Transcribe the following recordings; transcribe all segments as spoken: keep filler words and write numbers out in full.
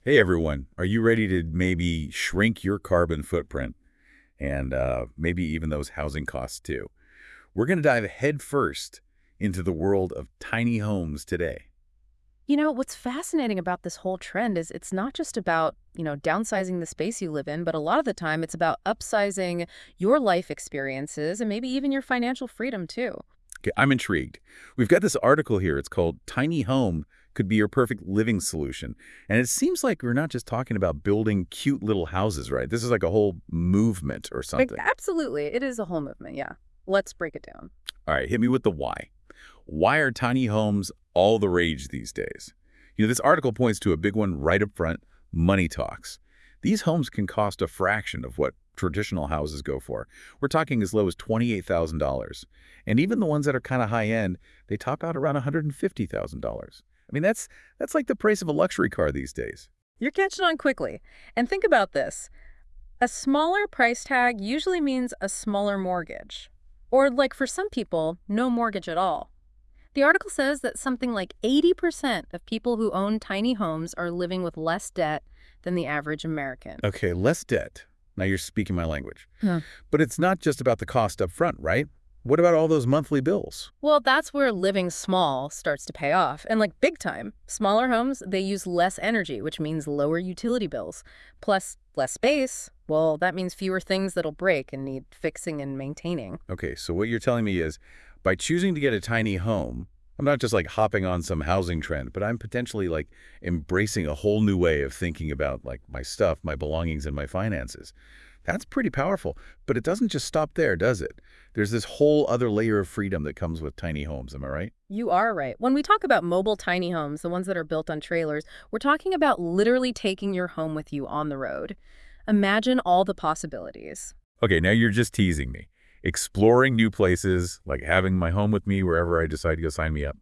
Hey everyone, are you ready to maybe shrink your carbon footprint and uh, maybe even those housing costs too? We're going to dive headfirst into the world of tiny homes today. You know, what's fascinating about this whole trend is it's not just about, you know, downsizing the space you live in, but a lot of the time it's about upsizing your life experiences and maybe even your financial freedom too. Okay, I'm intrigued. We've got this article here. It's called Tiny Home Could Be Your Perfect Living Solution. And it seems like we're not just talking about building cute little houses, right? This is like a whole movement or Like, something. absolutely. It is a whole movement. Yeah. Let's break it down. All right, hit me with the why. Why are tiny homes all the rage these days? You know, this article points to a big one right up front, money talks. These homes can cost a fraction of what traditional houses go for. We're talking as low as twenty-eight thousand dollars. And even the ones that are kind of high-end, they top out around one hundred fifty thousand dollars. I mean, that's that's like the price of a luxury car these days. You're catching on quickly. And think about this. A smaller price tag usually means a smaller mortgage. Or, like for some people, no mortgage at all. The article says that something like eighty percent of people who own tiny homes are living with less debt than the average American. Okay, less debt. Now you're speaking my language. Huh. But it's not just about the cost up front, right? What about all those monthly bills? Well, that's where living small starts to pay off. And like big time, smaller homes, they use less energy, which means lower utility bills. Plus, less space. Well, that means fewer things that'll break and need fixing and maintaining. Okay, so what you're telling me is by choosing to get a tiny home, I'm not just like hopping on some housing trend, but I'm potentially like embracing a whole new way of thinking about like my stuff, my belongings, and my finances. That's pretty powerful, but it doesn't just stop there, does it? There's this whole other layer of freedom that comes with tiny homes, am I right? You are right. When we talk about mobile tiny homes, the ones that are built on trailers, we're talking about literally taking your home with you on the road. Imagine all the possibilities. Okay, now you're just teasing me. Exploring new places, like having my home with me wherever I decide to go sign me up.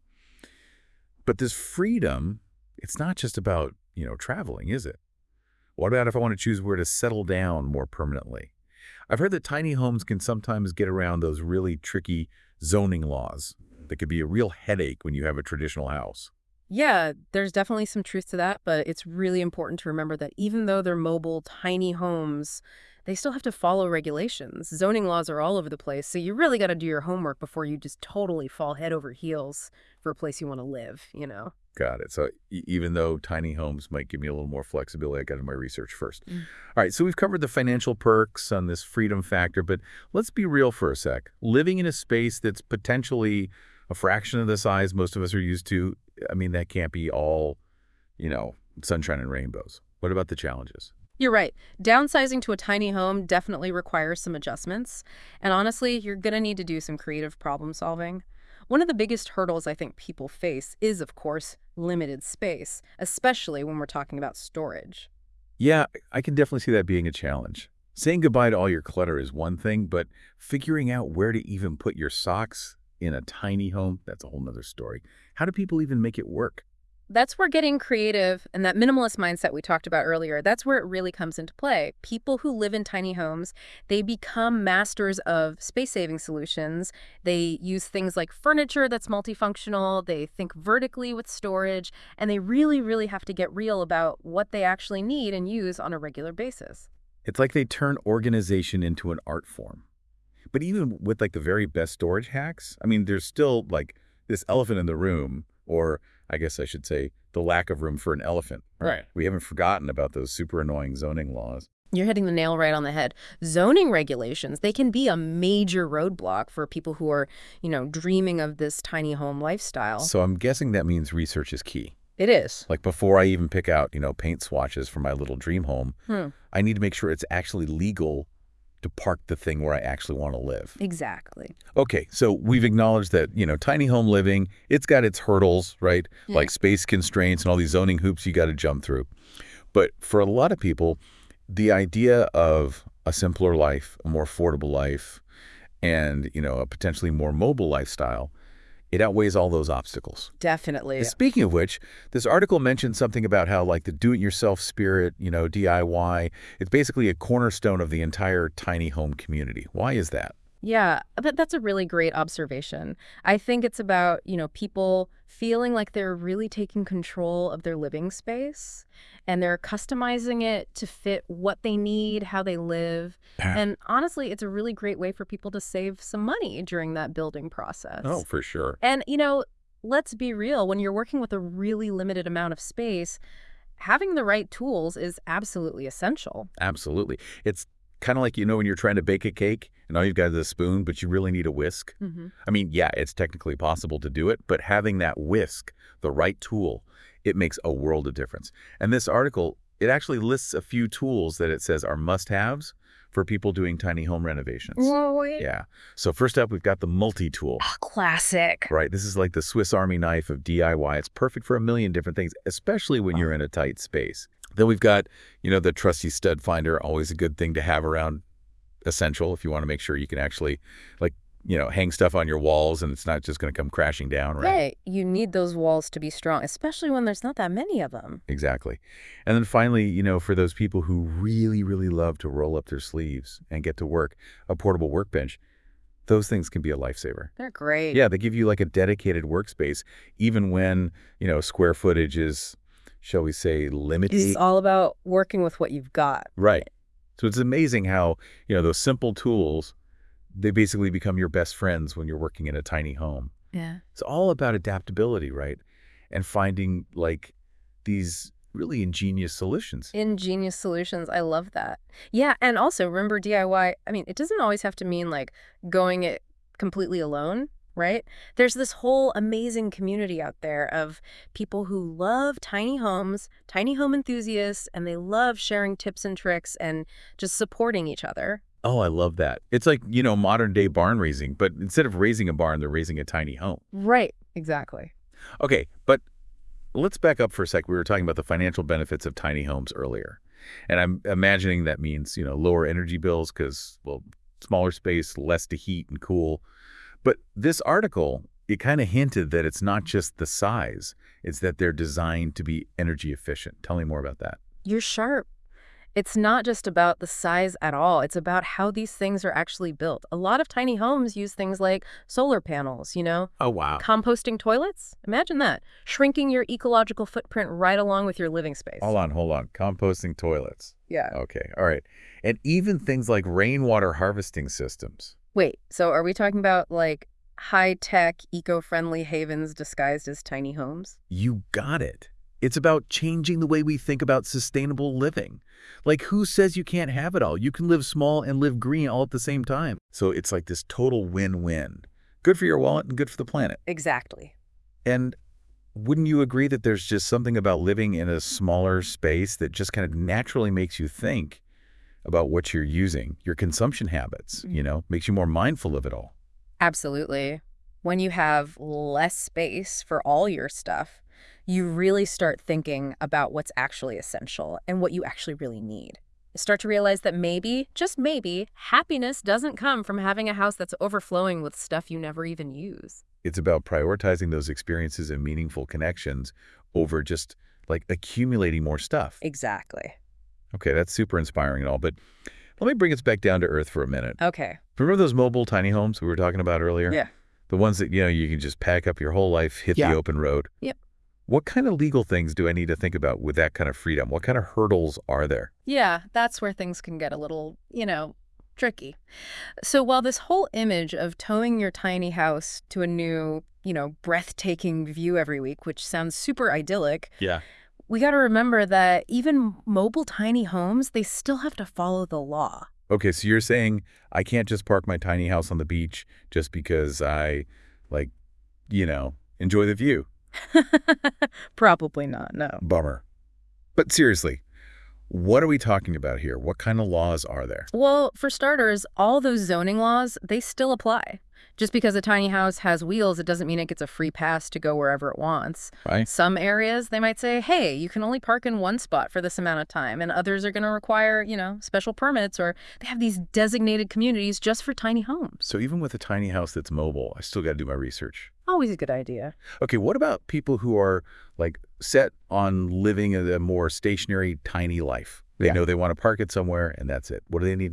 But this freedom, it's not just about, you know, traveling, is it? What about if I want to choose where to settle down more permanently? I've heard that tiny homes can sometimes get around those really tricky zoning laws that could be a real headache when you have a traditional house. Yeah, there's definitely some truth to that, but it's really important to remember that even though they're mobile, tiny homes, they still have to follow regulations. Zoning laws are all over the place, so you really got to do your homework before you just totally fall head over heels for a place you want to live, you know? Got it. So e- even though tiny homes might give me a little more flexibility, I got to do my research first. Mm. All right, so we've covered the financial perks on this freedom factor, but let's be real for a sec. Living in a space that's potentially a fraction of the size most of us are used to, I mean, that can't be all, you know, sunshine and rainbows. What about the challenges? You're right. Downsizing to a tiny home definitely requires some adjustments. And honestly, you're going to need to do some creative problem solving. One of the biggest hurdles I think people face is, of course, limited space, especially when we're talking about storage. Yeah, I can definitely see that being a challenge. Saying goodbye to all your clutter is one thing, but figuring out where to even put your socks in a tiny home, that's a whole nother story. How do people even make it work? That's where getting creative and that minimalist mindset we talked about earlier, that's where it really comes into play. People who live in tiny homes, they become masters of space-saving solutions. They use things like furniture that's multifunctional, they think vertically with storage, and they really, really have to get real about what they actually need and use on a regular basis. It's like they turn organization into an art form. But even with like the very best storage hacks, I mean, there's still like this elephant in the room, or I guess I should say the lack of room for an elephant. Right. We haven't forgotten about those super annoying zoning laws. You're hitting the nail right on the head. Zoning regulations, they can be a major roadblock for people who are, you know, dreaming of this tiny home lifestyle. So I'm guessing that means research is key. It is. Like before I even pick out, you know, paint swatches for my little dream home, Hmm. I need to make sure it's actually legal to park the thing where I actually want to live. Exactly. Okay, so we've acknowledged that, you know, tiny home living, it's got its hurdles, right? Yeah. Like space constraints and all these zoning hoops you got to jump through. But for a lot of people, the idea of a simpler life, a more affordable life, and, you know, a potentially more mobile lifestyle, it outweighs all those obstacles. Definitely. Speaking of which, this article mentioned something about how like the do-it-yourself spirit, you know, D I Y, it's basically a cornerstone of the entire tiny home community. Why is that? Yeah, that, that's a really great observation. I think it's about, you know, people feeling like they're really taking control of their living space and they're customizing it to fit what they need, how they live. Yeah. And honestly, it's a really great way for people to save some money during that building Oh, process. for sure. And, you know, let's be real, when you're working with a really limited amount of space, having the right tools is absolutely essential. Absolutely. It's kind of like, you know, when you're trying to bake a cake and all you've got is a spoon, but you really need a whisk. Hmm. I mean, yeah, it's technically possible to do it, but having that whisk, the right tool, it makes a world of difference. And this article, it actually lists a few tools that it says are must-haves for people doing tiny home renovations. Right. Yeah. So first up, we've got the multi-tool. Classic. Right. This is like the Swiss Army knife of D I Y. It's perfect for a million different things, especially when you're in a tight space. Then we've got, you know, the trusty stud finder, always a good thing to have around, essential if you want to make sure you can actually, like, you know, hang stuff on your walls and it's not just going to come crashing down, right? Right. You need those walls to be strong, especially when there's not that many of them. Exactly. And then finally, you know, for those people who really, really love to roll up their sleeves and get to work, a portable workbench, those things can be a lifesaver. They're great. Yeah, they give you like a dedicated workspace, even when, you know, square footage is, shall we say, limited. It's all about working with what you've got. Right. So it's amazing how, you know, those simple tools, they basically become your best friends when you're working in a tiny home. Yeah. It's all about adaptability, right? And finding like these really ingenious solutions. Ingenious solutions. I love that. Yeah. And also remember D I Y. I mean, it doesn't always have to mean like going it completely alone, right? There's this whole amazing community out there of people who love tiny homes, tiny home enthusiasts, and they love sharing tips and tricks and just supporting each other. Oh, I love that. It's like, you know, modern day barn raising, but instead of raising a barn, they're raising a tiny home. Right. Exactly. Okay, but let's back up for a sec. We were talking about the financial benefits of tiny homes earlier. And I'm imagining that means, you know, lower energy bills because, well, smaller space, less to heat and cool. But this article, it kind of hinted that it's not just the size, it's that they're designed to be energy efficient. Tell me more about that. You're sharp. It's not just about the size at all. It's about how these things are actually built. A lot of tiny homes use things like solar panels, you know, Oh, wow. composting toilets. Imagine that. Shrinking your ecological footprint right along with your living space. Hold on, hold on. Composting toilets. Yeah. Okay, all right. And even things like rainwater harvesting systems. Wait, so are we talking about like high-tech, eco-friendly havens disguised as tiny homes? You got it. It's about changing the way we think about sustainable living. Like, who says you can't have it all? You can live small and live green all at the same time. So it's like this total win-win. Good for your wallet and good for the planet. Exactly. And wouldn't you agree that there's just something about living in a smaller space that just kind of naturally makes you think about what you're using, your consumption habits, you know, makes you more mindful of it all? Absolutely. When you have less space for all your stuff, you really start thinking about what's actually essential and what you actually really need. You start to realize that maybe, just maybe, happiness doesn't come from having a house that's overflowing with stuff you never even use. It's about prioritizing those experiences and meaningful connections over just like accumulating more stuff. Exactly. Okay, that's super inspiring and all, but let me bring us back down to earth for a minute. Okay. Remember those mobile tiny homes we were talking about earlier? Yeah. The ones that, you know, you can just pack up your whole life, hit Yeah. the open road. Yep. What kind of legal things do I need to think about with that kind of freedom? What kind of hurdles are there? Yeah, that's where things can get a little, you know, tricky. So while this whole image of towing your tiny house to a new, you know, breathtaking view every week, which sounds super idyllic, Yeah. we got to remember that even mobile tiny homes, they still have to follow the law. Okay, so you're saying I can't just park my tiny house on the beach just because I, like, you know, enjoy the view. Probably not, no. Bummer. But seriously, what are we talking about here? What kind of laws are there? Well, for starters, all those zoning laws, they still apply. Just because a tiny house has wheels, it doesn't mean it gets a free pass to go wherever it wants. Right? Some areas, they might say, hey, you can only park in one spot for this amount of time, and others are going to require, you know, special permits, or they have these designated communities just for tiny homes. So even with a tiny house that's mobile, I still got to do my research. Always a good idea. Okay, what about people who are like set on living a, a more stationary, tiny life? They Yeah. know they want to park it somewhere and that's it. What do they need to know?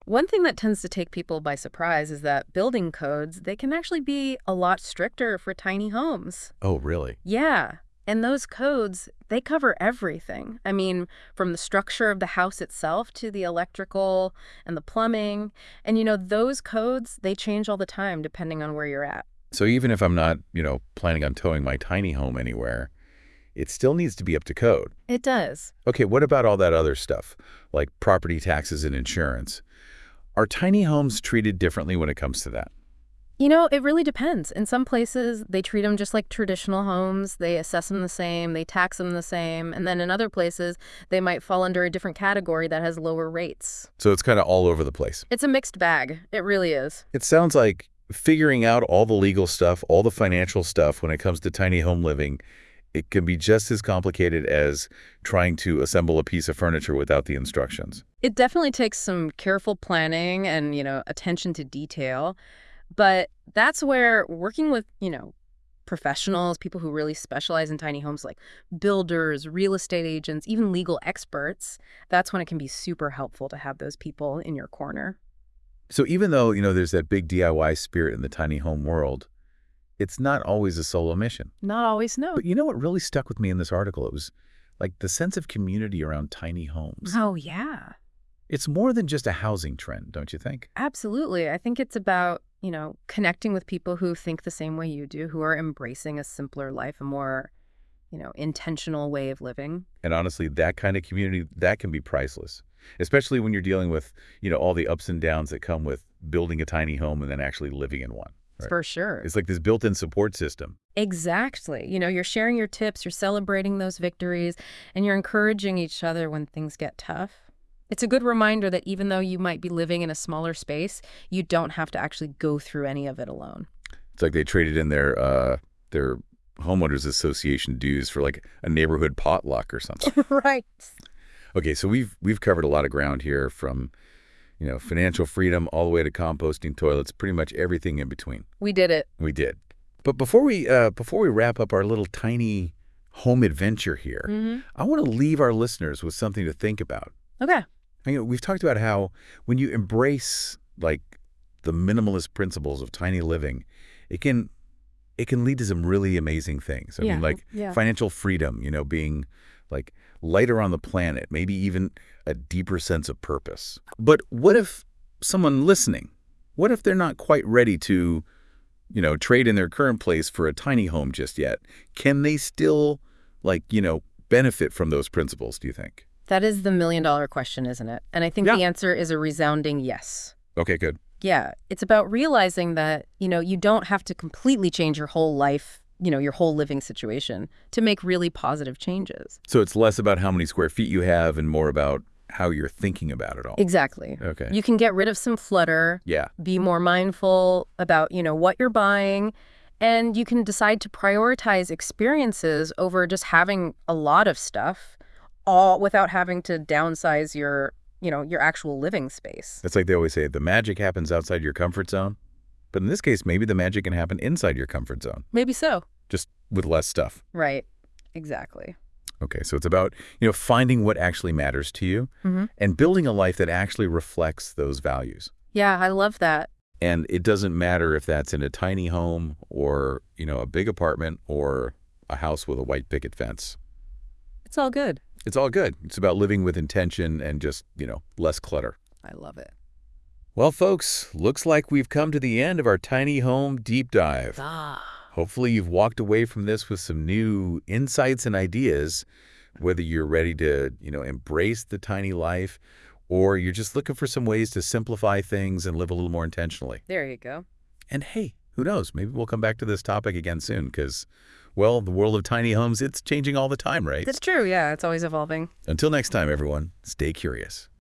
One thing that tends to take people by surprise is that building codes, they can actually be a lot stricter for tiny homes. Oh, really? Yeah. And those codes, they cover everything. I mean, from the structure of the house itself to the electrical and the plumbing. And, you know, those codes, they change all the time depending on where you're at. So even if I'm not, you know, planning on towing my tiny home anywhere, it still needs to be up to code. It does. Okay, what about all that other stuff, like property taxes and insurance? Are tiny homes treated differently when it comes to that? You know, it really depends. In some places, they treat them just like traditional homes. They assess them the same, they tax them the same. And then in other places, they might fall under a different category that has lower rates. So it's kind of all over the place. It's a mixed bag. It really is. It sounds like figuring out all the legal stuff, all the financial stuff when it comes to tiny home living, it can be just as complicated as trying to assemble a piece of furniture without the instructions. It definitely takes some careful planning and, you know, attention to detail. But that's where working with, you know, professionals, people who really specialize in tiny homes like builders, real estate agents, even legal experts, that's when it can be super helpful to have those people in your corner. So even though, you know, there's that big D I Y spirit in the tiny home world, it's not always a solo mission. Not always, no. But you know what really stuck with me in this article? It was like the sense of community around tiny homes. Oh, yeah. It's more than just a housing trend, don't you think? Absolutely. I think it's about, you know, connecting with people who think the same way you do, who are embracing a simpler life, a more, you know, intentional way of living. And honestly, that kind of community, that can be priceless, especially when you're dealing with, you know, all the ups and downs that come with building a tiny home and then actually living in one. Right? For sure. It's like this built-in support system. Exactly. You know, you're sharing your tips, you're celebrating those victories, and you're encouraging each other when things get tough. It's a good reminder that even though you might be living in a smaller space, you don't have to actually go through any of it alone. It's like they traded in their uh, their homeowners association dues for like a neighborhood potluck or something. Right. Okay, so we've we've covered a lot of ground here, from, you know, financial freedom all the way to composting toilets, pretty much everything in between. We did it. We did. But before we uh, before we wrap up our little tiny home adventure here, Mm-hmm. I want to leave our listeners with something to think about. Okay. You know, we've talked about how when you embrace like the minimalist principles of tiny living, it can it can lead to some really amazing things. I Yeah, mean, like yeah. financial freedom, you know, being like lighter on the planet, maybe even a deeper sense of purpose. But what if someone listening, what if they're not quite ready to, you know, trade in their current place for a tiny home just yet? Can they still, like, you know, benefit from those principles, do you think? That is the million dollar question, isn't it? And I think Yeah. the answer is a resounding yes. Okay, good. Yeah. It's about realizing that, you know, you don't have to completely change your whole life, you know, your whole living situation to make really positive changes. So it's less about how many square feet you have and more about how you're thinking about it all. Exactly. Okay. You can get rid of some clutter, Yeah. be more mindful about, you know, what you're buying, and you can decide to prioritize experiences over just having a lot of stuff, all without having to downsize your, you know, your actual living space. It's like they always say, the magic happens outside your comfort zone. But in this case, maybe the magic can happen inside your comfort zone, Maybe so. just with less stuff. Right. Exactly. Okay, so it's about, you know, finding what actually matters to you Mm-hmm. and building a life that actually reflects those values. Yeah, I love that. And it doesn't matter if that's in a tiny home or, you know, a big apartment or a house with a white picket fence. It's all good. It's all good. It's about living with intention and just, you know, less clutter. I love it. Well, folks, looks like we've come to the end of our tiny home deep dive. Ah. Hopefully you've walked away from this with some new insights and ideas, whether you're ready to, you know, embrace the tiny life or you're just looking for some ways to simplify things and live a little more intentionally. There you go. And hey, who knows? Maybe we'll come back to this topic again soon because, well, the world of tiny homes, it's changing all the time, right? That's true. Yeah, it's always evolving. Until next time, everyone, stay curious.